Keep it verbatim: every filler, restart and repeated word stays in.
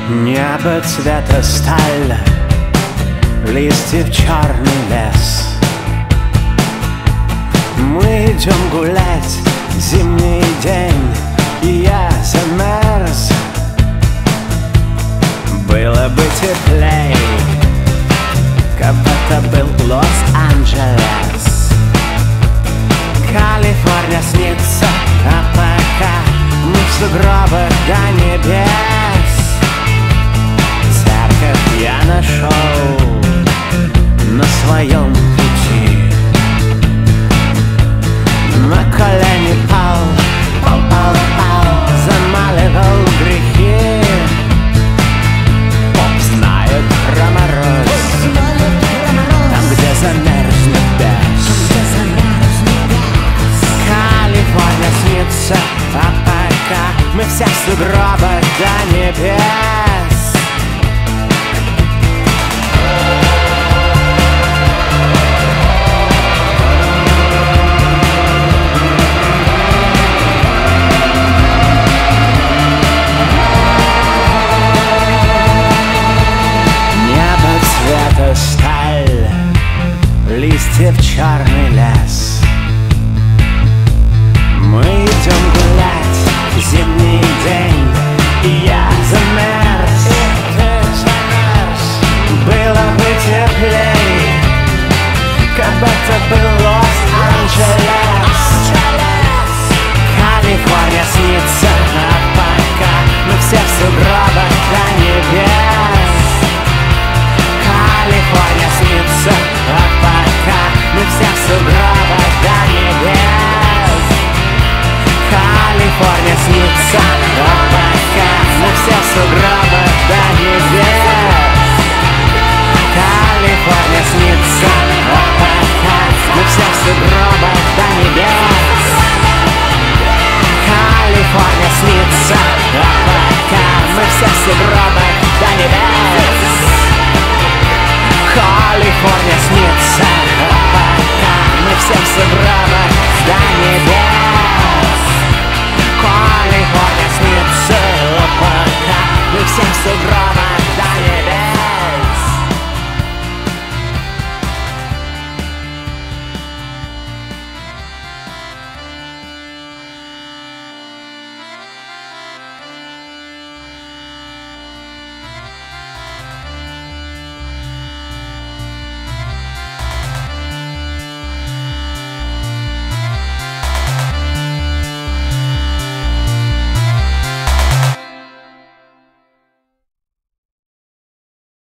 Небо цвета сталь, листьев черный лес. Мы идем гулять, зимний день, и я замерз. Было бы теплей, как будто был Лос-Анджелес. Калифорния снится, а пока мы в сугробах до небес. Церковь я нашел на своем пути. На колени пал, пал, пал, пал, замаливал грехи. Поп знает про мороз, там, где замерзнет бес. Калифорния снится, а пока мы все в сугробах до небес. Цвета сталь, листьев черный лес. Мы идем гулять, зимний день, и я замерз. И ты замерз. Было бы теплей, как будто был Лос-Анджелес. Калифорния снится, а пока мы все в сугробах до небес. Калифорния снится, а пока мы все в сугробах до небес. Калифорния снится, а пока мы все в сугробах до небес. Калифорния снится, а пока мы все в сугробах до небес. Калифорния снится, а пока мы все в сугробах до небес.